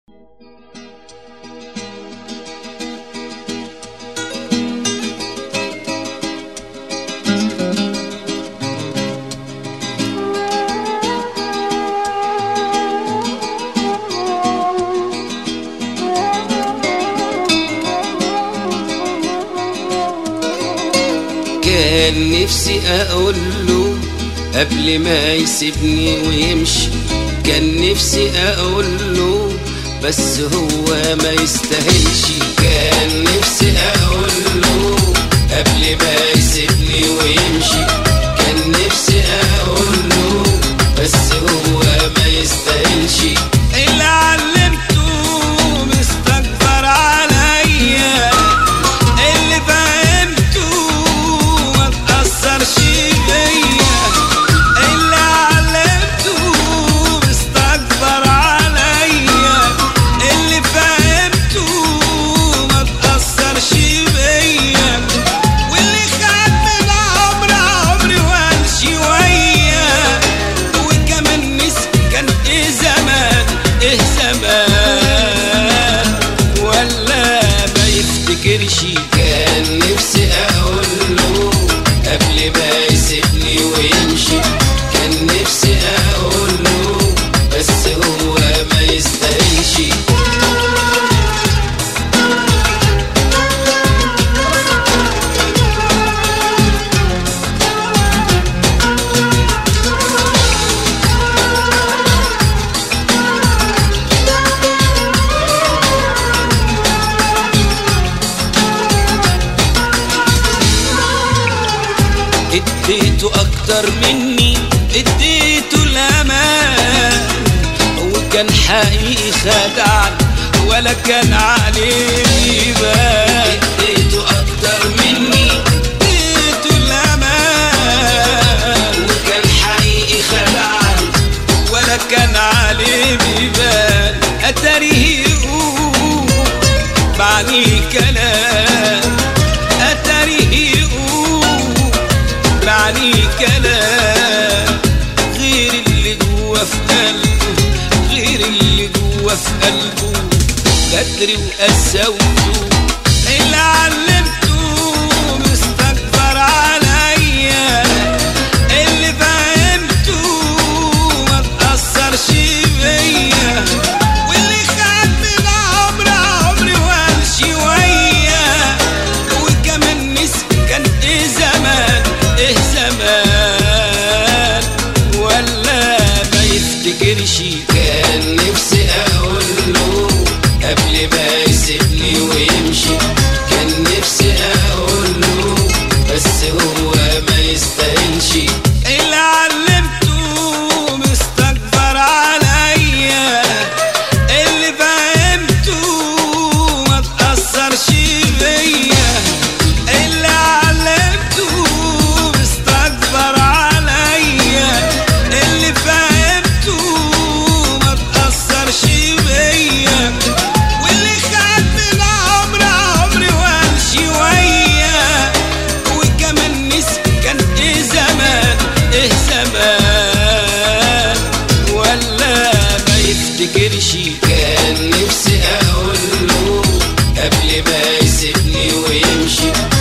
كان نفسي اقوله قبل ما يسيبني ويمشي، كان نفسي اقوله بس هو ما يستاهلش. كان نفسي اقوله قبل ما يسيبني ويمشي، كان نفسي اقوله بس هو ما يستاهلش. اللي علمته مستكبر عليا، اللي فهمته ما تأثرش بيا، اللي علمته مستكبر عليا، اللي فهمته ما تأثرش بيا، واللي خد من عمري وقال شوية، وكمان نسي كان ايه زمان ولا ما يفتكرش. كان نفسي اقوله قبل ما يسيبني ويمشي، كان نفسي اقوله بس هو ما يستاهلش. اديته اكتر مني، اديته الامان، وكان حقيقي خدعني ولا كان عليه بال. اديته اكتر مني، اديته الامان، وكان حقيقي خدعني ولا كان عليه بال. اتاريه يقول معني كلام، اتاريه معني كلام غير اللي جوا في قلبه، غير اللي جوا في قلبه غدر وقساوته. اللي علمته مستكبر عليا، اللي فهمته ما تأثرش بيا، واللي خد من عمري وقال شوية، وكمان نسي كان ايه زمان ولا ما يفتكرش. كان نفسي اقوله قبل ما يسيبني ويمشي، كان نفسي اقوله بس هو ما يستاهلش. اللي علمته مستكبر عليا، اللي فهمته ما تأثرش بيا، اللي علمته مستكبر عليا، اللي فهمته ما تأثرش بيا، واللي خد من عمري وقال شوية، وكمان نسي كان ايه زمان ولا ما يفتكرش. كان نفسي اقوله قبل ما يسيبني ويمشي،